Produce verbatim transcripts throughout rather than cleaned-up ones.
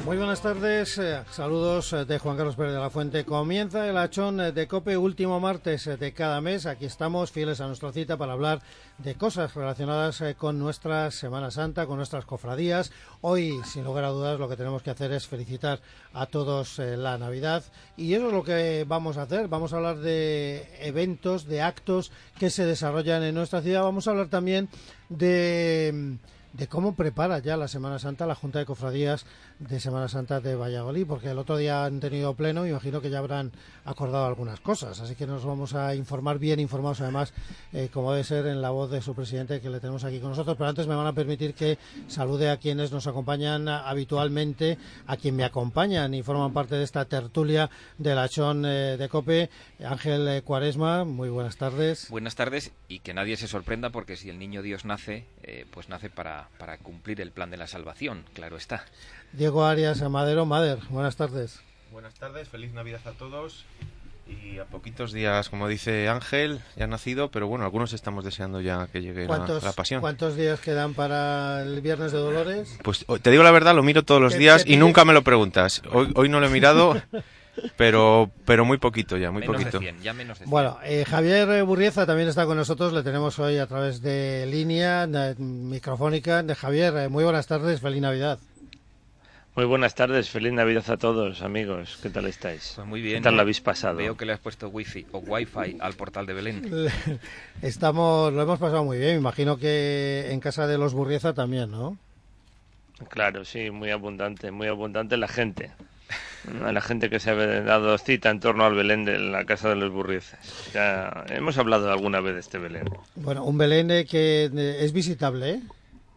Muy buenas tardes, eh, saludos eh, de Juan Carlos Pérez de la Fuente. Comienza el Achón eh, de COPE, último martes eh, de cada mes. Aquí estamos, fieles a nuestra cita, para hablar de cosas relacionadas eh, con nuestra Semana Santa, con nuestras cofradías. Hoy, sin lugar a dudas, lo que tenemos que hacer es felicitar a todos eh, la Navidad. Y eso es lo que vamos a hacer. Vamos a hablar de eventos, de actos que se desarrollan en nuestra ciudad. Vamos a hablar también de... de cómo prepara ya la Semana Santa la Junta de Cofradías de Semana Santa de Valladolid, porque el otro día han tenido pleno y imagino que ya habrán acordado algunas cosas, así que nos vamos a informar, bien informados además, eh, como debe ser, en la voz de su presidente, que le tenemos aquí con nosotros. Pero antes me van a permitir que salude a quienes nos acompañan habitualmente, a quien me acompañan y forman parte de esta tertulia del Achón eh, de COPE. Ángel eh, Cuaresma, muy buenas tardes. Buenas tardes, y que nadie se sorprenda, porque si el niño Dios nace, eh, pues nace para, para cumplir el plan de la salvación, claro está. Diego Arias Amadero, Mader, buenas tardes. Buenas tardes, feliz Navidad a todos. Y a poquitos días, como dice Ángel, ya ha nacido, pero bueno, algunos estamos deseando ya que llegue la, la pasión. ¿Cuántos días quedan para el Viernes de Dolores? Pues te digo la verdad, lo miro todos los días y nunca me lo preguntas. Hoy, hoy no lo he mirado, pero pero muy poquito ya, muy menos poquito. De cien, ya menos de cien. Bueno, eh, Javier Burrieza también está con nosotros, le tenemos hoy a través de línea de, microfónica. De Javier, eh, muy buenas tardes, feliz Navidad. Muy buenas tardes, feliz Navidad a todos, amigos. ¿Qué tal estáis? Pues muy bien. ¿Qué tal lo habéis pasado? Veo que le has puesto wifi o wifi al portal de Belén. Estamos, lo hemos pasado muy bien, me imagino que en casa de los Burrieza también, ¿no? Claro, sí, muy abundante, muy abundante la gente. La gente que se ha dado cita en torno al Belén de la casa de los Burriezas. Ya hemos hablado alguna vez de este Belén. Bueno, un Belén eh, que eh, es visitable, ¿eh?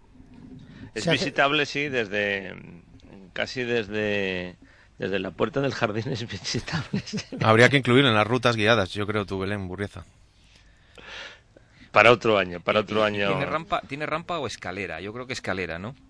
Es Se visitable, hace... sí, desde... casi desde desde la puerta del jardín es visitable. Habría que incluir en las rutas guiadas, yo creo, tu Belén, Burrieza. Para otro año, para otro año. ¿Tiene rampa, ¿Tiene rampa o escalera? Yo creo que escalera, ¿no?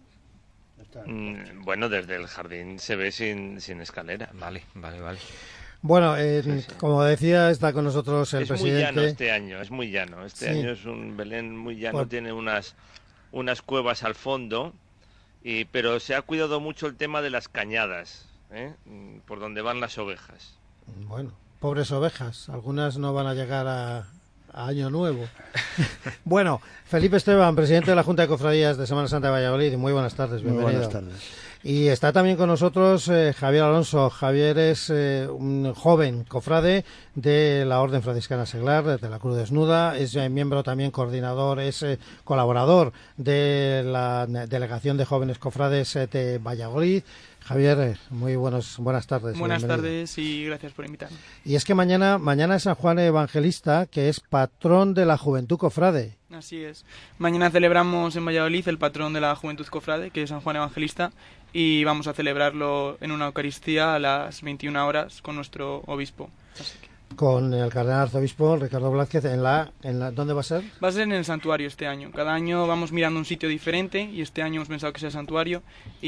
Mm, bueno, desde el jardín se ve sin, sin escalera. Vale, vale, vale. Bueno, eh, sí, sí. como decía, está con nosotros el es presidente. Es muy llano este año, es muy llano. Este sí. año es un Belén muy llano, Por... tiene unas, unas cuevas al fondo. Y, pero se ha cuidado mucho el tema de las cañadas, ¿eh? Por donde van las ovejas. Bueno, pobres ovejas, algunas no van a llegar a, a Año Nuevo. Bueno, Felipe Esteban, presidente de la Junta de Cofradías de Semana Santa de Valladolid, muy buenas tardes, bienvenido. Muy buenas tardes. Y está también con nosotros eh, Javier Alonso. Javier es eh, un joven cofrade de la Orden Franciscana Seglar, de la Cruz Desnuda, es eh, miembro también, coordinador, es eh, colaborador de la Delegación de Jóvenes Cofrades eh, de Valladolid. Javier, eh, muy buenos, buenas tardes. Buenas bienvenido. tardes y gracias por invitarme. Y es que mañana, mañana es San Juan Evangelista, que es patrón de la Juventud Cofrade. Así es. Mañana celebramos en Valladolid el patrón de la Juventud Cofrade, que es San Juan Evangelista, y vamos a celebrarlo en una Eucaristía a las veintiuna horas con nuestro obispo. Así que... Con el cardenal arzobispo Ricardo Blázquez, en la, en la, ¿dónde va a ser? Va a ser en el santuario este año. Cada año vamos mirando un sitio diferente y este año hemos pensado que sea el santuario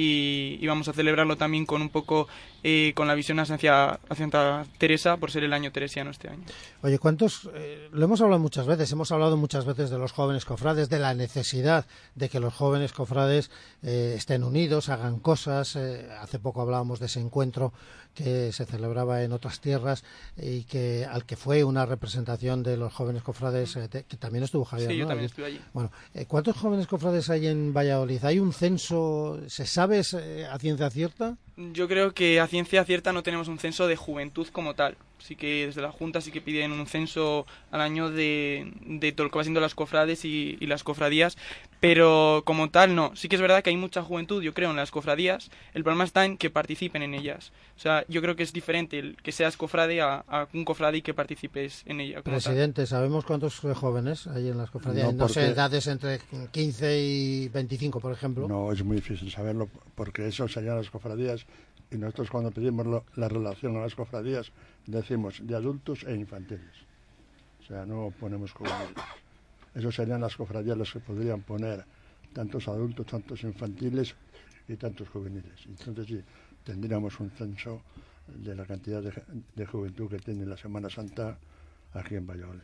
y, y vamos a celebrarlo también con un poco eh, con la visión hacia, hacia Santa Teresa, por ser el año teresiano este año. Oye, ¿cuántos? Eh, lo hemos hablado muchas veces, hemos hablado muchas veces de los jóvenes cofrades, de la necesidad de que los jóvenes cofrades eh, estén unidos, hagan cosas. Eh, hace poco hablábamos de ese encuentro que se celebraba en otras tierras y que al que fue una representación de los jóvenes cofrades, eh, de, que también estuvo Javier, Sí, ¿no? yo también estuve allí. Bueno, eh, ¿cuántos jóvenes cofrades hay en Valladolid? ¿Hay un censo? ¿Se sabe eh, a ciencia cierta? Yo creo que a ciencia cierta no tenemos un censo de juventud como tal. Sí que desde la Junta sí que piden un censo al año de, de todo lo que va siendo las cofrades y, y las cofradías, pero como tal no. Sí que es verdad que hay mucha juventud, yo creo, en las cofradías. El problema está en que participen en ellas. O sea, yo creo que es diferente el que seas cofrade a, a un cofrade y que participes en ella. Como Presidente, tal. ¿sabemos cuántos jóvenes hay en las cofradías? No, no sé, porque... edades entre quince y veinticinco, por ejemplo. No, es muy difícil saberlo, porque eso serían las cofradías, y nosotros cuando pedimos lo, la relación a las cofradías, decimos de adultos e infantiles. O sea, no ponemos juveniles. Eso serían las cofradías las que podrían poner tantos adultos, tantos infantiles y tantos juveniles. Entonces sí, tendríamos un censo de la cantidad de, de juventud que tiene la Semana Santa aquí en Valladolid.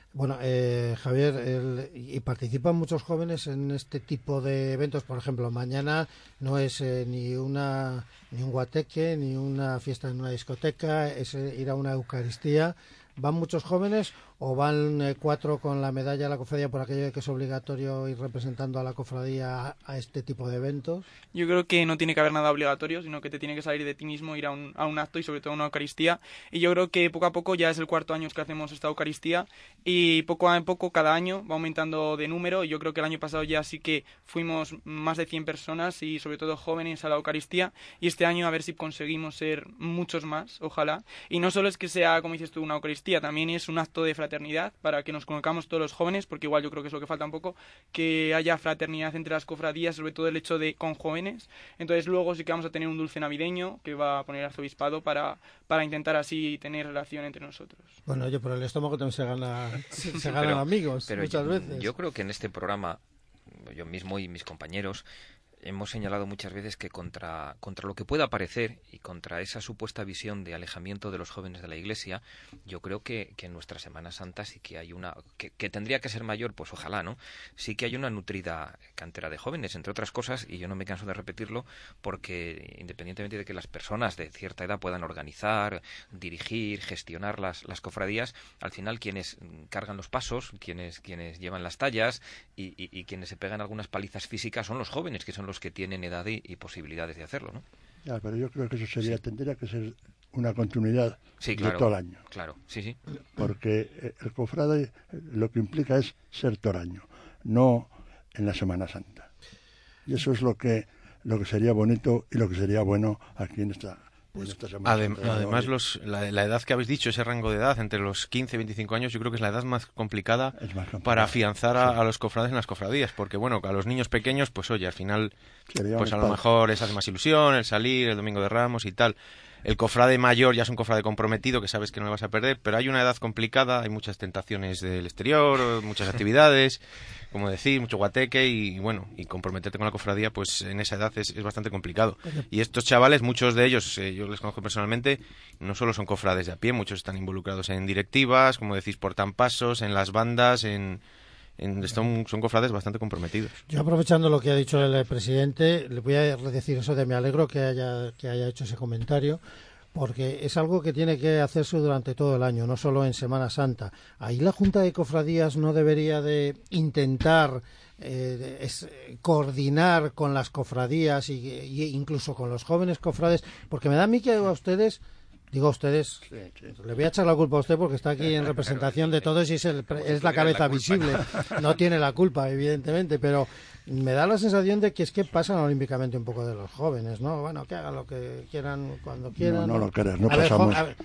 Bueno, eh, Javier, el, ¿y participan muchos jóvenes en este tipo de eventos? Por ejemplo, mañana no es eh, ni una ni un guateque, ni una fiesta en una discoteca, es eh, ir a una Eucaristía. ¿Van muchos jóvenes o van eh, cuatro con la medalla de la cofradía por aquello de que es obligatorio ir representando a la cofradía a, a este tipo de eventos? Yo creo que no tiene que haber nada obligatorio, sino que te tiene que salir de ti mismo, ir a un, a un acto y sobre todo a una Eucaristía. Y yo creo que poco a poco, ya es el cuarto año que hacemos esta Eucaristía, y poco a poco cada año va aumentando de número. Y yo creo que el año pasado ya sí que fuimos más de cien personas y sobre todo jóvenes a la Eucaristía, y este año a ver si conseguimos ser muchos más, ojalá. Y no solo es que sea, como dices tú, una Eucaristía, también es un acto de fraternidad para que nos conozcamos todos los jóvenes, porque igual yo creo que es lo que falta un poco, que haya fraternidad entre las cofradías, sobre todo el hecho de con jóvenes. Entonces luego sí que vamos a tener un dulce navideño que va a poner el arzobispado para, para intentar así tener relación entre nosotros. Bueno, oye, por el estómago también se gana, se, se ganan pero, amigos pero muchas yo, veces. Yo creo que en este programa, yo mismo y mis compañeros, hemos señalado muchas veces que contra, contra lo que pueda parecer y contra esa supuesta visión de alejamiento de los jóvenes de la Iglesia, yo creo que, que en nuestra Semana Santa sí que hay una, que, que tendría que ser mayor, pues ojalá, ¿no? Sí que hay una nutrida cantera de jóvenes, entre otras cosas, y yo no me canso de repetirlo, porque independientemente de que las personas de cierta edad puedan organizar, dirigir, gestionar las, las cofradías, al final quienes cargan los pasos, quienes, quienes llevan las tallas y, y, y quienes se pegan algunas palizas físicas son los jóvenes, que son los que tienen edad y, y posibilidades de hacerlo, ¿no? Ya, pero yo creo que eso sería, sí. tendría que ser una continuidad sí, claro, de todo el año. Claro, sí, sí. Porque el cofrade lo que implica es ser todo el año, no en la Semana Santa. Y eso es lo que, lo que sería bonito y lo que sería bueno aquí en esta... Pues, adem además, los, la, la edad que habéis dicho, ese rango de edad, entre los quince y veinticinco años, yo creo que es la edad más complicada, es más complicada para afianzar a, sí. a los cofrades en las cofradías, porque bueno, a los niños pequeños, pues oye, al final, Sería pues a lo padre. mejor les hace más ilusión el salir el Domingo de Ramos y tal. El cofrade mayor ya es un cofrade comprometido, que sabes que no le vas a perder, pero hay una edad complicada, hay muchas tentaciones del exterior, muchas actividades, como decir, mucho guateque y bueno, y comprometerte con la cofradía, pues en esa edad es, es bastante complicado. Y estos chavales, muchos de ellos, eh, yo les conozco personalmente, no solo son cofrades de a pie, muchos están involucrados en directivas, como decís, portan pasos, en las bandas, en... En, son, son cofrades bastante comprometidos. Yo, aprovechando lo que ha dicho el presidente, le voy a decir eso de me alegro que haya, que haya hecho ese comentario, porque es algo que tiene que hacerse durante todo el año, no solo en Semana Santa. Ahí la Junta de Cofradías no debería de intentar eh, es, coordinar con las cofradías y, y incluso con los jóvenes cofrades, porque me da a mí que a ustedes... Digo a ustedes, sí, sí. le voy a echar la culpa a usted porque está aquí en representación de todos y es, el, es la cabeza visible. No tiene la culpa, evidentemente, pero me da la sensación de que es que pasan olímpicamente un poco de los jóvenes, ¿no? Bueno, que hagan lo que quieran cuando quieran. No, no lo quieras, no a ver, pasamos, a ver,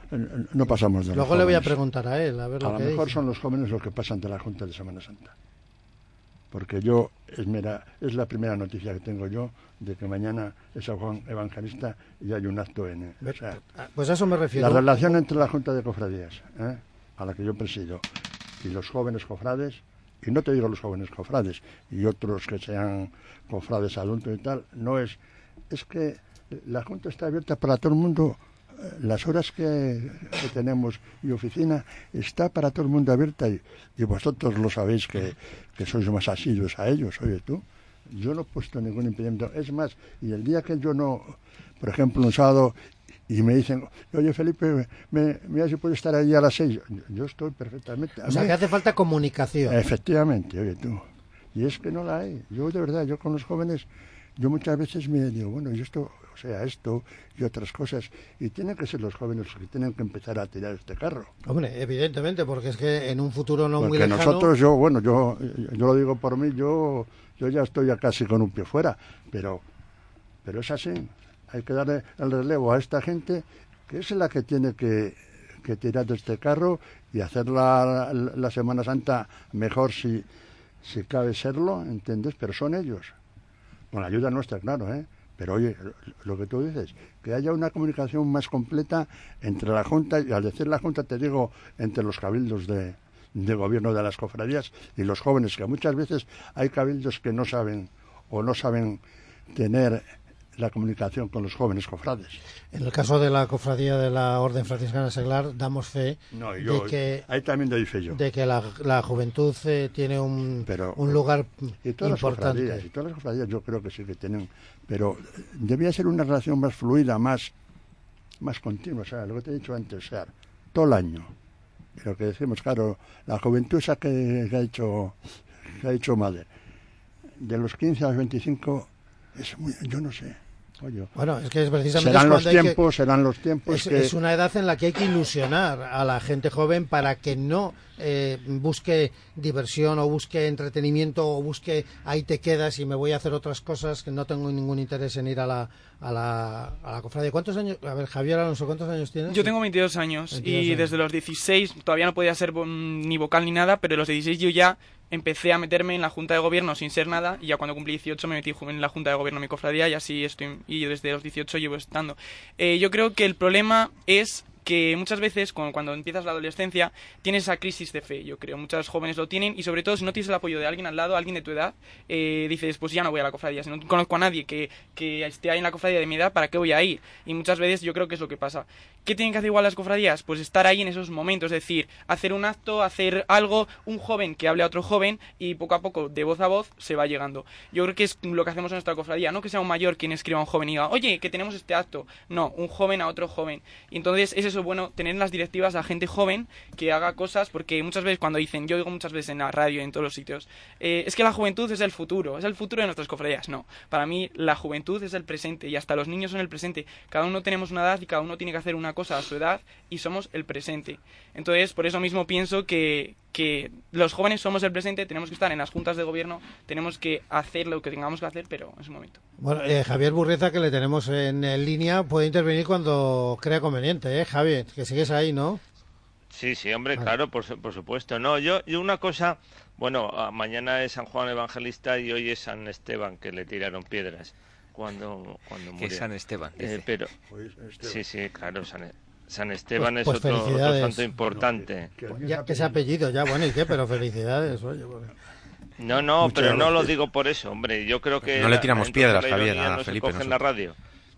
no pasamos de luego los le voy a jóvenes. preguntar a él, a ver lo a que lo mejor dice. Son los jóvenes los que pasan de la Junta de Semana Santa. Porque yo, es, mira, es la primera noticia que tengo yo de que mañana es San Juan Evangelista y hay un acto en... O sea, pues a eso me refiero. La relación entre la Junta de Cofradías, ¿eh? a la que yo presido, y los jóvenes cofrades, y no te digo los jóvenes cofrades, y otros que sean cofrades adultos y tal, no es... Es que la Junta está abierta para todo el mundo. Las horas que, que tenemos y oficina está para todo el mundo abierta y, y vosotros lo sabéis que, que sois más asiduos a ellos, oye tú. Yo no he puesto ningún impedimento. Es más, y el día que yo no, por ejemplo, un sábado, y me dicen, oye Felipe, me, mira si puedo estar allí a las seis, yo, yo estoy perfectamente. O sea, que hace falta comunicación. Efectivamente, oye tú. Y es que no la hay. Yo de verdad, yo con los jóvenes, yo muchas veces me digo, bueno, y esto... O sea, esto y otras cosas. Y tienen que ser los jóvenes los que tienen que empezar a tirar este carro. Hombre, evidentemente, porque es que en un futuro no porque muy lejano... nosotros, yo, bueno, yo yo lo digo por mí, yo yo ya estoy ya casi con un pie fuera. Pero, pero es así. Hay que darle el relevo a esta gente, que es la que tiene que, que tirar de este carro y hacer la, la, la Semana Santa mejor si, si cabe serlo, ¿entiendes? Pero son ellos. Con la ayuda nuestra, claro, ¿eh? Pero oye, lo que tú dices, que haya una comunicación más completa entre la Junta, y al decir la Junta te digo, entre los cabildos de, de gobierno de las cofradías y los jóvenes, que muchas veces hay cabildos que no saben o no saben tener la comunicación con los jóvenes cofrades. En el caso de la cofradía de la Orden Franciscana Seglar, damos fe no, yo, de que ahí también doy fe yo. de que la, la juventud eh, tiene un, pero, un lugar y todas importante. Las cofradías, y todas las cofradías yo creo que sí que tienen, pero debía ser una relación más fluida, más, más continua, o sea, lo que te he dicho antes, o sea, todo el año. Y lo que decimos, claro, la juventud esa que, que ha hecho que ha hecho madre, de los quince a los veinticinco, es muy, yo no sé. Oye, bueno, es que es precisamente serán es los tiempos, que, serán los tiempos. Es, que... es una edad en la que hay que ilusionar a la gente joven para que no eh, busque diversión o busque entretenimiento o busque ahí te quedas y me voy a hacer otras cosas, que no tengo ningún interés en ir a la a la, a la cofradía. ¿Cuántos años? A ver, Javier Alonso, ¿cuántos años tienes? Yo tengo veintidós años veintidós y años. Desde los dieciséis todavía no podía ser ni vocal ni nada, pero a los dieciséis yo ya empecé a meterme en la Junta de Gobierno sin ser nada y ya cuando cumplí dieciocho me metí en la Junta de Gobierno de mi cofradía y así estoy, y desde los dieciocho llevo estando. Eh, yo creo que el problema es que muchas veces cuando, cuando empiezas la adolescencia tienes esa crisis de fe, yo creo, muchos jóvenes lo tienen y sobre todo si no tienes el apoyo de alguien al lado, alguien de tu edad, eh, dices pues ya no voy a la cofradía, si no conozco a nadie que, que esté ahí en la cofradía de mi edad, ¿para qué voy a ir? Y muchas veces yo creo que es lo que pasa. ¿Qué tienen que hacer igual las cofradías? Pues estar ahí en esos momentos, es decir, hacer un acto, hacer algo, un joven que hable a otro joven y poco a poco, de voz a voz, se va llegando. Yo creo que es lo que hacemos en nuestra cofradía, no que sea un mayor quien escriba a un joven y diga, oye, que tenemos este acto, no, un joven a otro joven. Y entonces es eso bueno, tener en las directivas a gente joven que haga cosas, porque muchas veces cuando dicen, yo digo muchas veces en la radio y en todos los sitios, eh, es que la juventud es el futuro, es el futuro de nuestras cofradías. No, para mí la juventud es el presente y hasta los niños son el presente. Cada uno tenemos una edad y cada uno tiene que hacer una cosa a su edad y somos el presente. Entonces, por eso mismo pienso que, que los jóvenes somos el presente, tenemos que estar en las juntas de gobierno, tenemos que hacer lo que tengamos que hacer, pero en su momento. Bueno, eh, Javier Burrieza, que le tenemos en, en línea, puede intervenir cuando crea conveniente, ¿eh, Javier? Que sigues ahí, ¿no? Sí, sí, hombre, vale. Claro, por, por supuesto. No, yo, yo una cosa, bueno, mañana es San Juan Evangelista y hoy es San Esteban, que le tiraron piedras cuando, cuando murió. Que es San Esteban, dice. Eh, pero, sí, sí, claro, San Esteban. San Esteban Pues- pues es otro, otro felicidades. santo importante. Que- que- Ya, que ese apellido, ya, bueno, ¿y qué? Pero felicidades, oye. Bueno. No, no, Muchas pero no gracias. lo digo por eso, hombre. Yo creo que No le la- tiramos entonces piedras, la Javier, ironía a no Felipe, se coge en la nosotros. radio.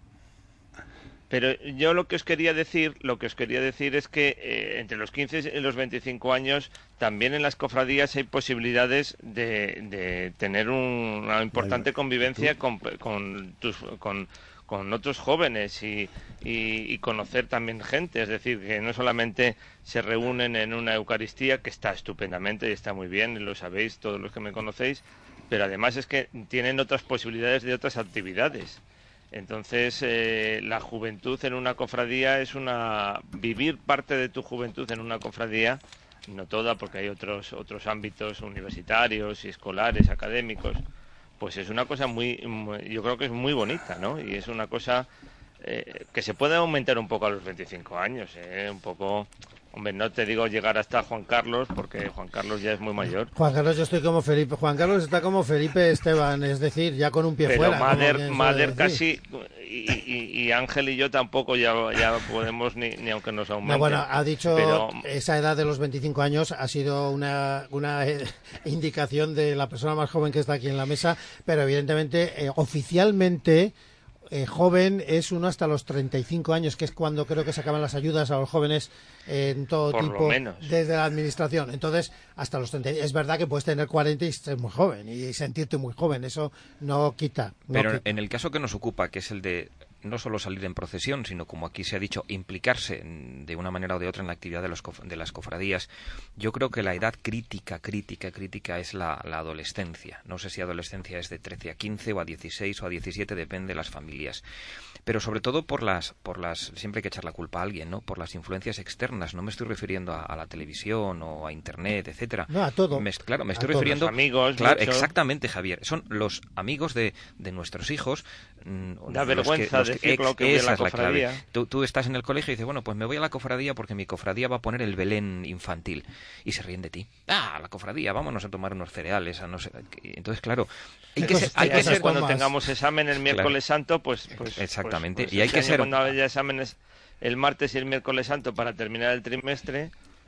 Pero yo lo que os quería decir, lo que os quería decir es que eh, entre los quince y los veinticinco años también en las cofradías hay posibilidades de, de tener un- una importante convivencia con, con tus con con otros jóvenes y, y, y conocer también gente, es decir, que no solamente se reúnen en una Eucaristía, que está estupendamente y está muy bien, y lo sabéis todos los que me conocéis, pero además es que tienen otras posibilidades de otras actividades. Entonces, eh, la juventud en una cofradía es una... Vivir parte de tu juventud en una cofradía, no toda, porque hay otros otros ámbitos universitarios y escolares, académicos, pues es una cosa muy, muy- yo creo que es muy bonita, ¿no? Y es una cosa eh, que se puede aumentar un poco a los veinticinco años, ¿eh? Un poco, hombre, no te digo llegar hasta Juan Carlos, porque Juan Carlos ya es muy mayor. Juan Carlos, yo estoy como Felipe. Juan Carlos está como Felipe Esteban, es decir, ya con un pie Pero fuera. como Mader, quien suele Mader decir. casi, y, y- y Ángel y yo tampoco ya, ya podemos ni, ni aunque nos aumente. No, bueno, ha dicho Pero, esa edad de los veinticinco años ha sido una, una eh, indicación de la persona más joven que está aquí en la mesa, pero evidentemente, eh, oficialmente, eh, joven es uno hasta los treinta y cinco años, que es cuando creo que se acaban las ayudas a los jóvenes eh, en todo Por lo tipo menos. desde la administración. Entonces, hasta los treinta. Es verdad que puedes tener cuarenta y ser muy joven y sentirte muy joven, eso no quita. No Pero quita. en el caso que nos ocupa, que es el de no solo salir en procesión, sino como aquí se ha dicho, implicarse en- de una manera o de otra en la actividad de, los cof- de las cofradías, yo creo que la edad crítica, crítica, crítica es la, la adolescencia. No sé si adolescencia es de trece a quince o a dieciséis o a diecisiete, depende de las familias. Pero sobre todo por las, por las, siempre hay que echar la culpa a alguien, ¿no? Por las influencias externas. No me estoy refiriendo a, a la televisión o a internet, etcétera. No, a todo. Me- claro, me A estoy todo. refiriendo... Los amigos, claro, mucho. exactamente, Javier. Son los amigos de, de nuestros hijos. mm, Da los vergüenza los decirlo, que voy a esa la es la clave. cofradía. Tú, tú estás en el colegio y dices, bueno, pues me voy a la cofradía porque mi cofradía va a poner el Belén infantil. Y se ríen de ti. Ah, la cofradía, vámonos a tomar unos cereales. A no sé. Entonces, claro, hay ¿Qué que cosas- ser... Hay qué que cosas ser cuando tomas? tengamos examen el miércoles santo, pues, pues Exactamente. pues- pues Y hay este que año ser- cuando haya exámenes el martes y el miércoles santo para terminar el trimestre,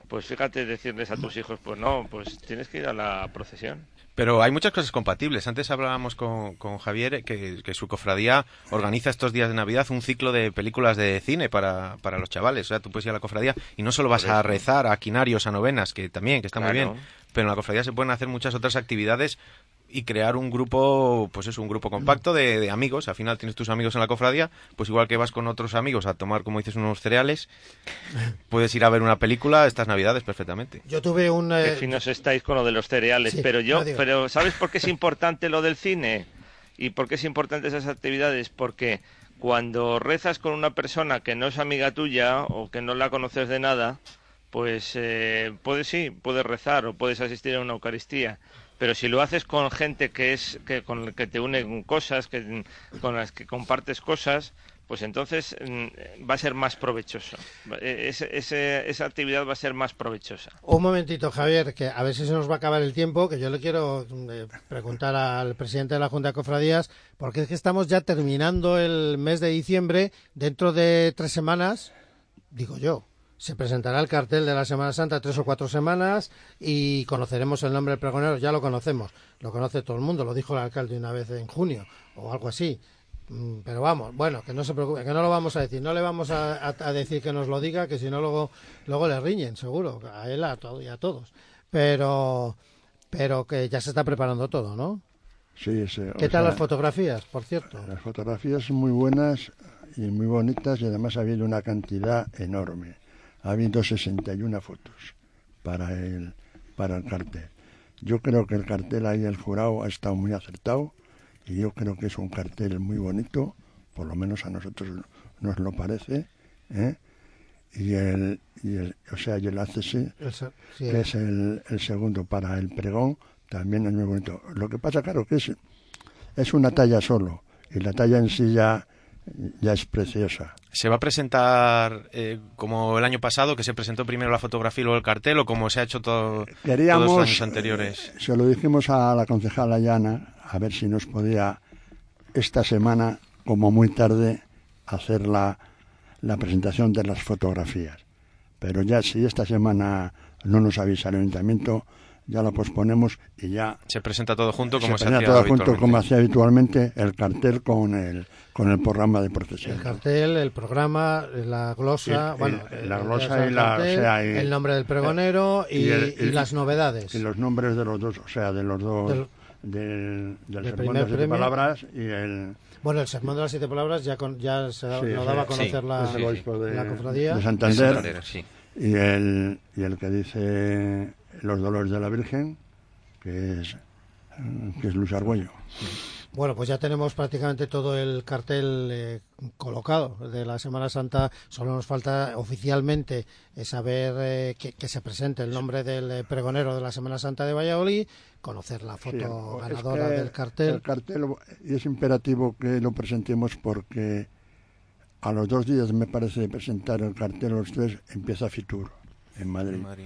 pues fíjate, decirles a tus hijos, pues no, pues tienes que ir a la procesión. Pero hay muchas cosas compatibles. Antes hablábamos con, con Javier que, que su cofradía organiza estos días de Navidad un ciclo de películas de cine para, para los chavales. O sea, tú puedes ir a la cofradía y no solo vas a rezar a quinarios, a novenas, que también, que está Claro. muy bien, pero en la cofradía se pueden hacer muchas otras actividades y crear un grupo, pues es un grupo compacto de, de amigos. Al final tienes tus amigos en la cofradía, pues igual que vas con otros amigos a tomar, como dices, unos cereales, puedes ir a ver una película estas Navidades perfectamente. Yo tuve un... Qué eh, finos estáis con lo de los cereales, Sí, pero yo, no digo. pero ¿sabes por qué es importante lo del cine? ¿Y por qué es importante esas actividades? Porque cuando rezas con una persona que no es amiga tuya o que no la conoces de nada, pues eh, puedes sí, puedes rezar o puedes asistir a una Eucaristía. Pero si lo haces con gente que es que con que te une cosas, que con las que compartes cosas, pues entonces mm, va a ser más provechoso. Ese, ese, esa actividad va a ser más provechosa. Un momentito, Javier, que a ver si se nos va a acabar el tiempo, que yo le quiero eh, preguntar al presidente de la Junta de Cofradías, porque es que estamos ya terminando el mes de diciembre. Dentro de tres semanas, digo yo, se presentará el cartel de la Semana Santa, tres o cuatro semanas, y conoceremos el nombre del pregonero. Ya lo conocemos, lo conoce todo el mundo, lo dijo el alcalde una vez en junio, o algo así. Mm, Pero vamos, bueno, que no se preocupe, que no lo vamos a decir, no le vamos a, a- a decir que nos lo diga, que si no luego, luego le riñen, seguro, a él a todo y a todos. Pero, pero que ya se está preparando todo, ¿no? Sí, sí, o ¿Qué tal sea, las fotografías, por cierto? Las fotografías son muy buenas y muy bonitas y además ha habido una cantidad enorme. Ha habido sesenta y una fotos para el, para el cartel. Yo creo que el cartel ahí, el jurado, ha estado muy acertado y yo creo que es un cartel muy bonito, por lo menos a nosotros nos lo parece, ¿eh? Y el, y el, o sea, y el A C S, El se- sí, que es el, el segundo para el pregón, también es muy bonito. Lo que pasa, claro, que es, es una talla solo y la talla en sí ya, ya es preciosa. ¿Se va a presentar eh, como el año pasado, que se presentó primero la fotografía y luego el cartel, o como se ha hecho todo, Queríamos, todos los años anteriores? eh, se lo dijimos a la concejala Llana, a ver si nos podía esta semana, como muy tarde, hacer la, la presentación de las fotografías. Pero ya si esta semana no nos avisa el ayuntamiento, ya la posponemos y ya Se presenta todo junto como se, se ponía hacía todo junto habitualmente. como hacía habitualmente el cartel con el con el programa de procesión. El cartel, el programa, la glosa, El- bueno, el- la el- glosa el y la- cartel, o sea, y- el nombre del pregonero y, y el- y las novedades. Y los nombres de los dos, o sea, de los dos, Del- del, del del sermón primer de siete premio. palabras y el, Bueno, el sermón de las siete palabras ya con, ya se da- Sí, lo sí, daba a sí, conocer la, es el obispo de, la cofradía. de De Santander, Santander, sí. y el y el que dice los dolores de la Virgen, que es que es Luis Argüello. Bueno, pues ya tenemos prácticamente todo el cartel eh, colocado de la Semana Santa. Solo nos falta oficialmente eh, saber eh, que, que se presente el nombre del eh, pregonero de la Semana Santa de Valladolid, conocer la foto Sí, es ganadora que del cartel. El cartel, y es imperativo que lo presentemos porque a los dos días, me parece, de presentar el cartel, los tres, empieza Fitur en Madrid. Madrid.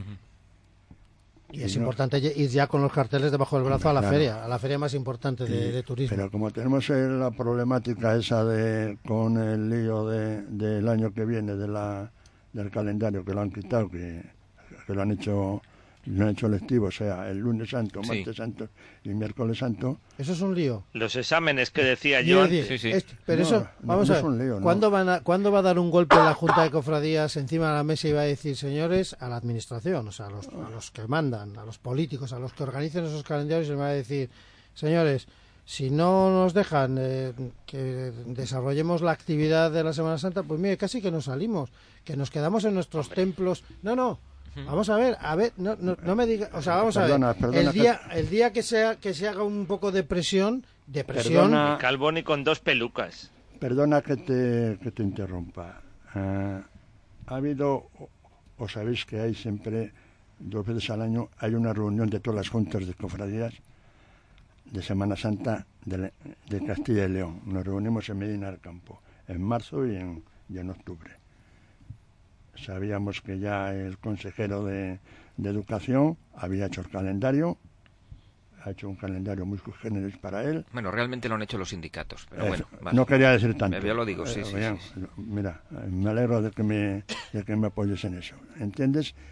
Y es y no- importante ir ya con los carteles debajo del brazo a la Claro. feria, a la feria más importante de, Y- de turismo. Pero como tenemos eh, la problemática esa de con el lío de, del año que viene, de la del calendario que lo han quitado, que, que lo han hecho lo han hecho lectivo, o sea, el lunes santo, Sí. martes santo y miércoles santo. Eso es un lío. Los exámenes que decía Y yo es decir, antes. Sí, sí. esto- pero No, eso, no, vamos no a es ver, un lío, ¿no? ¿cuándo, van a, ¿cuándo va a dar un golpe la Junta de Cofradías encima de la mesa y va a decir, señores, a la administración, o sea, a los, a los que mandan, a los políticos, a los que organicen esos calendarios, y va a decir, señores, si no nos dejan eh, que desarrollemos la actividad de la Semana Santa, pues mire, casi que nos salimos, que nos quedamos en nuestros templos. No, no. Vamos a ver, a ver, no, no, no me diga, o sea, vamos Perdona, a ver, perdona el que- día, el día que sea que se haga un poco de presión, de presión, Perdona. Calvón y con dos pelucas. Perdona que te, que te interrumpa. Eh, ha habido, o, o sabéis que hay siempre, dos veces al año, hay una reunión de todas las juntas de cofradías de Semana Santa de, la- de Castilla y León. Nos reunimos en Medina del Campo, en marzo y en, y en octubre. Sabíamos que ya el consejero de, de Educación había hecho el calendario, ha hecho un calendario muy generoso para él. Bueno, realmente lo han hecho los sindicatos, pero Eh, bueno. vale. no quería decir tanto. Yo lo digo, sí, Eh, sí, sí, sí. Mira, me alegro de que me, de que me apoyes en eso. ¿Entiendes?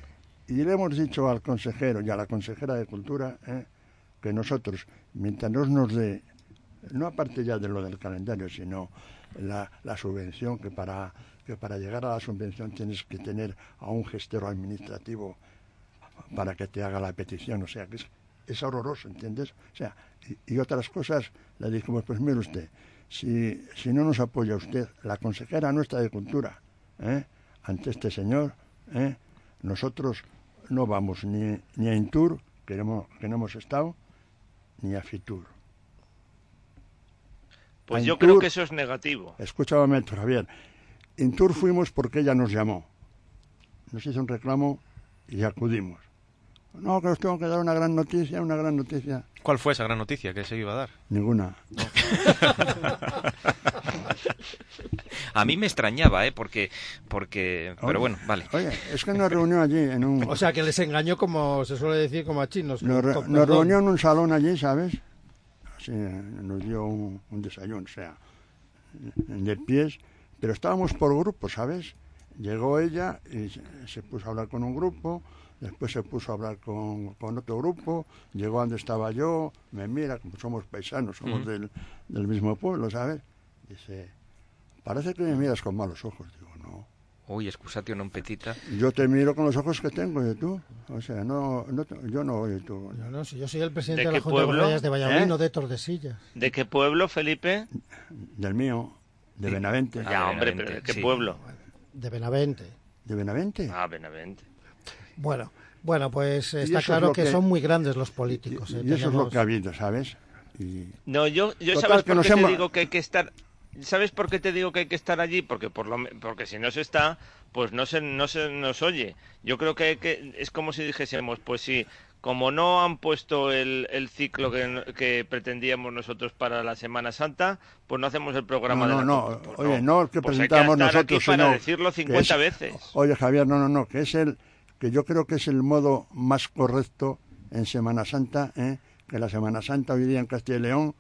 y le hemos dicho al consejero y a la consejera de Cultura eh, que nosotros, mientras no nos dé, no aparte ya de lo del calendario, sino la, la subvención, que para, que para llegar a la subvención tienes que tener a un gestero administrativo para que te haga la petición, o sea, que es, es horroroso, ¿entiendes? O sea, y, y otras cosas, le dijimos, pues mire usted, si, si no nos apoya usted, la consejera nuestra de Cultura, ¿eh? ante este señor, ¿eh? nosotros no vamos ni, ni a Intur, que no, que no hemos estado, ni a Fitur. Pues a yo Intur, creo que eso es negativo. Escúchame, Javier. Intur fuimos porque ella nos llamó. Nos hizo un reclamo y acudimos. No, que os tengo que dar una gran noticia, una gran noticia. ¿Cuál fue esa gran noticia que se iba a dar? Ninguna. No. A mí me extrañaba, ¿eh? Porque, porque, pero Oye, bueno, vale. Oye, es que nos reunió allí en un... O sea, que les engañó, como se suele decir, como a chinos. Nos, re, con, nos reunió en un salón allí, ¿sabes? Así, nos dio un, un desayuno, o sea, de pies, pero estábamos por grupos, ¿sabes? Llegó ella y se, se puso a hablar con un grupo, después se puso a hablar con, con otro grupo, llegó donde estaba yo, me mira, como somos paisanos, somos uh-huh. del, del mismo pueblo, ¿sabes? Dice, parece que me miras con malos ojos. Digo, no. Uy, excusatio non petita. Yo te miro con los ojos que tengo, ¿y tú? O sea, no, no yo no, oye tú. No, no, si yo soy el presidente ¿De, de la Junta pueblo? de Cofradías de Valladolid, ¿Eh? no de Tordesillas. ¿De qué pueblo, Felipe? Del mío, de sí. Benavente. Ya, ah, hombre, Benavente, pero ¿de qué sí. pueblo? De Benavente. ¿De Benavente? Ah, Benavente. Bueno, bueno, pues está claro que, que son muy grandes los políticos. Y, ¿eh? y eso Tenemos... es lo que ha habido, ¿sabes? Y... No, yo, yo Total, ¿sabes que por qué hemos... te digo que hay que estar... ¿Sabes por qué te digo que hay que estar allí? Porque por lo porque si no se está, pues no se no se nos oye. Yo creo que, hay que es como si dijésemos, pues sí, como no han puesto el, el ciclo que, que pretendíamos nosotros para la Semana Santa, pues no hacemos el programa no, de la no, Copa. Pues oye, no, no el que pues presentamos hay que estar nosotros, aquí para sino decirlo cincuenta es, veces. Oye, Javier, no, no, no, que es el que yo creo que es el modo más correcto en Semana Santa, ¿eh? Que la Semana Santa hoy día en Castilla y León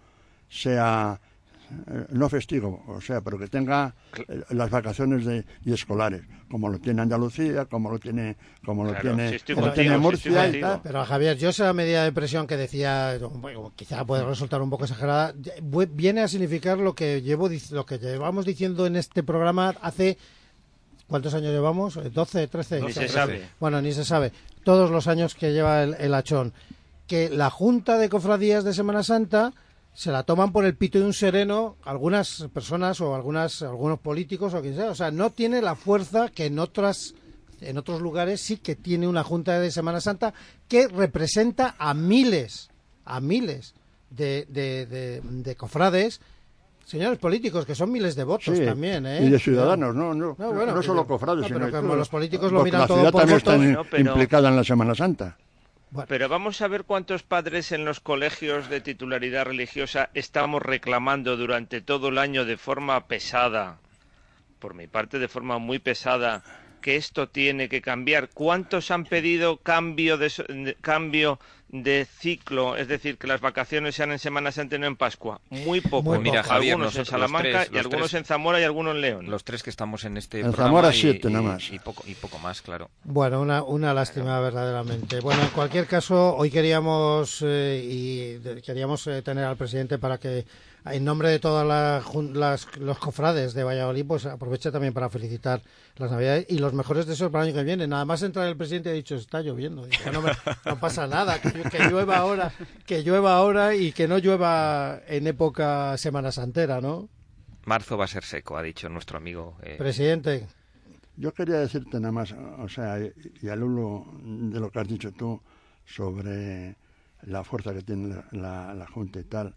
sea eh, no festivo, o sea, pero que tenga eh, las vacaciones de, y escolares, como lo tiene Andalucía, como lo tiene, como lo claro, tiene, si como contigo, tiene si Murcia y tal. Pero Javier, yo esa medida de presión que decía, bueno, quizá puede resultar un poco exagerada, viene a significar lo que llevo, lo que llevamos diciendo en este programa hace ¿cuántos años llevamos? ¿doce, trece? Ni se sabe. Bueno, ni se sabe. Todos los años que lleva el, el Achón. Que la Junta de Cofradías de Semana Santa se la toman por el pito de un sereno algunas personas o algunas algunos políticos o quien sea. O sea, no tiene la fuerza que en otras en otros lugares sí que tiene una Junta de Semana Santa que representa a miles, a miles de, de, de, de cofrades. Señores políticos, que son miles de votos sí, también, ¿eh? Y de ciudadanos, no, no, no, bueno, no solo yo, cofrades, no, sino pero como todo, los políticos lo miran la todo ciudad por también votos. está No, pero... implicada en la Semana Santa. Bueno. Pero vamos a ver cuántos padres en los colegios de titularidad religiosa estamos reclamando durante todo el año de forma pesada, por mi parte de forma muy pesada, que esto tiene que cambiar. ¿Cuántos han pedido cambio de, de cambio de ciclo? Es decir, que las vacaciones sean en Semana Santa y no en Pascua. Muy poco. Muy Mira, poco. Javier, algunos en nosotros, Salamanca los tres, y los algunos tres, en Zamora y algunos en León. Los tres que estamos en este en programa Zamora y, siete, y, nada más. Y poco, y poco más, claro. Bueno, una, una lástima verdaderamente. Bueno, en cualquier caso, hoy queríamos eh, y de, queríamos eh, tener al presidente para que, en nombre de todas la, las, los cofrades de Valladolid, pues aproveche también para felicitar las Navidades y los mejores deseos para el año que viene. Nada más entrar el presidente ha dicho, está lloviendo. Dice, no, me, no pasa nada, que, que llueva ahora, que llueva ahora y que no llueva en época Semana Santera, ¿no? Marzo va a ser seco, ha dicho nuestro amigo. Eh... Presidente. Yo quería decirte nada más, o sea, y, y al hilo de lo que has dicho tú sobre la fuerza que tiene la, la, la Junta y tal.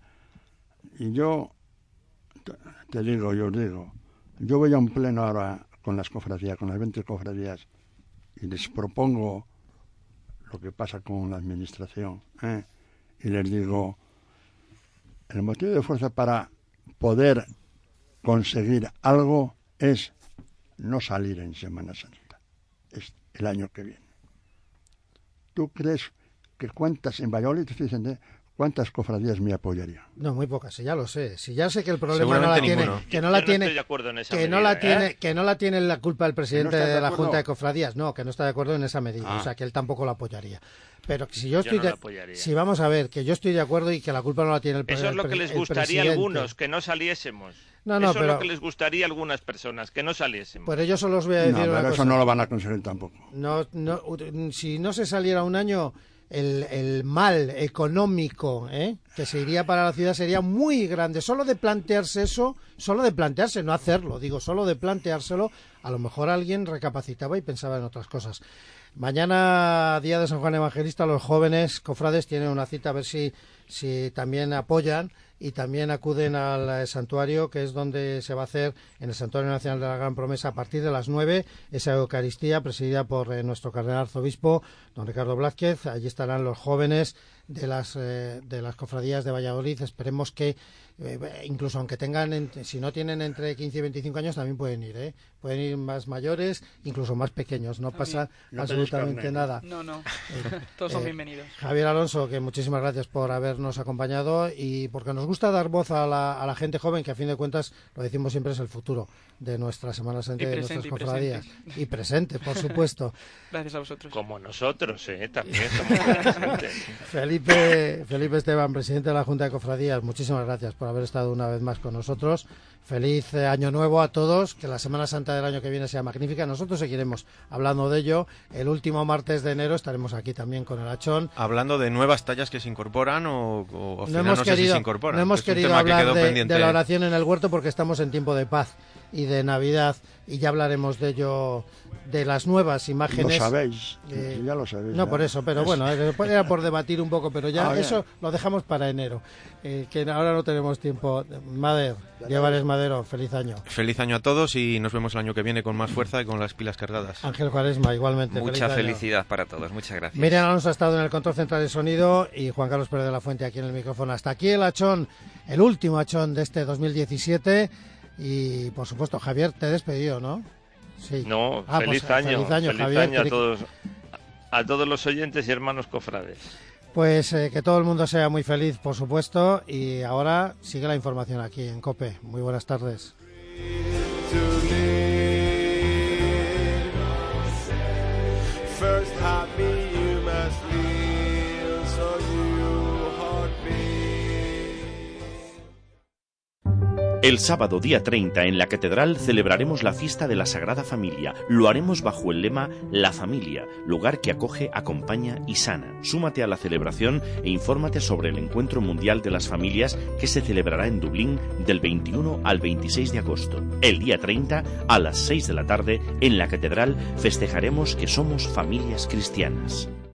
Y yo te digo, yo os digo, yo voy a un pleno ahora con las cofradías, con las veinte cofradías, y les propongo lo que pasa con la administración, ¿eh? Y les digo, el motivo de fuerza para poder conseguir algo es no salir en Semana Santa, es el año que viene. ¿Tú crees que cuántas, en Valladolid te estoy diciendo, ¿cuántas cofradías me apoyarían? No, muy pocas, sí, ya lo sé. Si ya sé que el problema no la tiene, ninguno. que no la Yo tiene, no estoy de acuerdo en esa que no medida, la tiene, ¿eh? que no la tiene la culpa el presidente ¿Que no estás de, de la acuerdo? Junta de Cofradías, no, que no está de acuerdo en esa medida, Ah. o sea, que él tampoco la apoyaría. Pero si yo Yo estoy no de, la apoyaría. si vamos a ver, que yo estoy de acuerdo y que la culpa no la tiene el Eso es presidente. lo que les gustaría a algunos, que no saliésemos. No, no, Eso pero- es lo que les gustaría a algunas personas, que no saliésemos. Pues yo solo os voy a decir No, una pero cosa. eso no lo van a conseguir tampoco. No, no, si no se saliera un año, el, el mal económico ¿eh? que se iría para la ciudad sería muy grande. Solo de plantearse eso, solo de plantearse, no hacerlo, digo, solo de planteárselo, a lo mejor alguien recapacitaba y pensaba en otras cosas. Mañana, día de San Juan Evangelista, los jóvenes cofrades tienen una cita a ver si, si también apoyan y también acuden al eh, santuario, que es donde se va a hacer, en el Santuario Nacional de la Gran Promesa, a partir de las nueve, esa Eucaristía presidida por eh, nuestro cardenal arzobispo, don Ricardo Blázquez. Allí estarán los jóvenes de las eh, de las cofradías de Valladolid. Esperemos que, eh, incluso aunque tengan, ent- si no tienen entre quince y veinticinco años, también pueden ir, ¿eh? Pueden ir más mayores, incluso más pequeños, no pasa No absolutamente tenéis nada. No, no. Todos son Eh, bienvenidos. Javier Alonso, que muchísimas gracias por habernos acompañado y porque nos gusta dar voz a la, a la gente joven, que a fin de cuentas, lo decimos siempre, es el futuro de nuestra Semana Santa y, Y de presente, nuestras y cofradías. presente. Y presente, por supuesto. Gracias a vosotros. Como nosotros, ¿eh? También somos presentes. Felipe, Felipe Esteban, presidente de la Junta de Cofradías, muchísimas gracias por haber estado una vez más con nosotros. Feliz eh, año nuevo a todos, que la Semana Santa del año que viene sea magnífica. Nosotros seguiremos hablando de ello. El último martes de enero estaremos aquí también con el Achón. Hablando de nuevas tallas que se incorporan o, o, o No final hemos no sé querido, si se incorporan. no hemos Es un querido tema que hablar quedó de, pendiente. de la oración en el huerto porque estamos en tiempo de paz y de Navidad y ya hablaremos de ello, de las nuevas Lo imágenes. sabéis, Eh, ya lo sabéis. No, ya. por eso, pero Es- bueno, eh, era por debatir un poco, pero ya Ah, bien. eso lo dejamos para enero, eh, que ahora no tenemos tiempo. Mader, Llevares Madero, feliz año. Feliz año a todos y nos vemos el año que viene con más fuerza y con las pilas cargadas. Ángel Cuaresma, igualmente. Mucha feliz año. felicidad para todos. Muchas gracias. Miriam Alonso ha estado en el control central de sonido y Juan Carlos Pérez de la Fuente aquí en el micrófono. Hasta aquí el Achón, el último Achón de este dos mil diecisiete. Y por supuesto, Javier, te he despedido, ¿no? Sí. No, Ah, feliz, pues, año, feliz año, feliz Javier, año a que- todos, a todos los oyentes y hermanos cofrades. Pues eh, que todo el mundo sea muy feliz, por supuesto. Y ahora sigue la información aquí en COPE. Muy buenas tardes. First happy you must feel, so you heartbeat. El sábado día treinta en la Catedral celebraremos la fiesta de la Sagrada Familia. Lo haremos bajo el lema La Familia, lugar que acoge, acompaña y sana. Súmate a la celebración e infórmate sobre el Encuentro Mundial de las Familias que se celebrará en Dublín del veintiuno al veintiséis de agosto. El día treinta, a las seis de la tarde, en la Catedral festejaremos que somos familias cristianas.